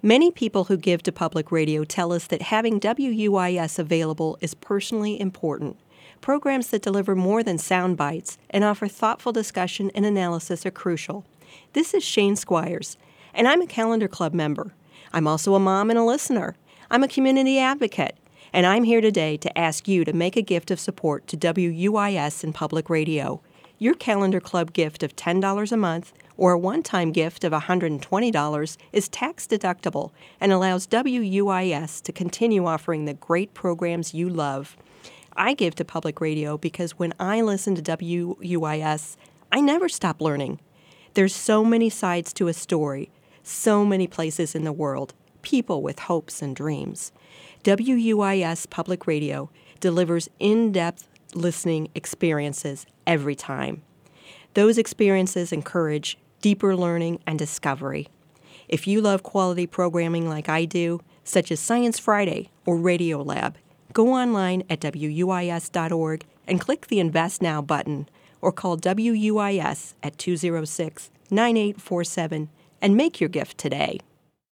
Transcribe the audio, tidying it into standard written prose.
Many people who give to public radio tell us that having WUIS available is personally important. Programs that deliver more than sound bites and offer thoughtful discussion and analysis are crucial. This is Shane Squires, and I'm a Calendar Club member. I'm also a mom and a listener. I'm a community advocate, and I'm here today to ask you to make a gift of support to WUIS and public radio. Your Calendar Club gift of $10 a month or a one-time gift of $120 is tax-deductible and allows WUIS to continue offering the great programs you love. I give to public radio because when I listen to WUIS, I never stop learning. There's so many sides to a story, so many places in the world, people with hopes and dreams. WUIS Public Radio delivers in-depth listening experiences every time. Those experiences encourage deeper learning and discovery. If you love quality programming like I do, such as Science Friday or Radio Lab, go online at WUIS.org and click the Invest Now button or call WUIS at 206-9847 and make your gift today.